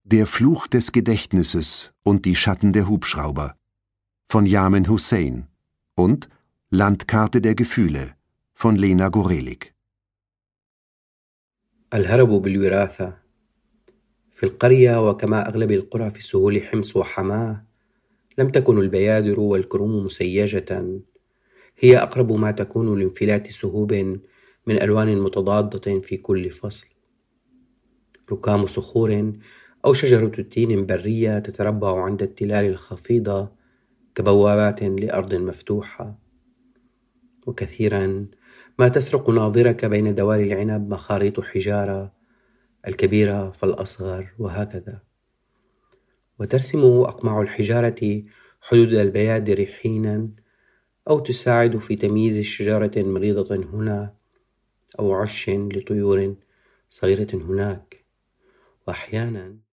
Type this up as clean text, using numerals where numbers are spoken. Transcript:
Der Fluch des Gedächtnisses und die Schatten der Hubschrauber von Yamen Hussein und Landkarte der Gefühle von Lena Gorelik. الهرب بالوراثة في القرية، وكما أغلب القرى في سهول حمص وحماة، لم تكن البيادر والكروم مسيجة. هي أقرب ما تكون لانفلات سهوب من ألوان متضادة في كل فصل. ركام صخور أو شجرة تين برية تتربع عند التلال الخفيضة كبوابات لأرض مفتوحة. وكثيرا ما تسرق ناظرك بين دوار العنب مخاريط حجارة، الكبيرة فالأصغر، وهكذا. وترسم أقماع الحجارة حدود البيادر حينا، أو تساعد في تمييز شجرة مريضة هنا أو عش لطيور صغيرة هناك. وأحيانا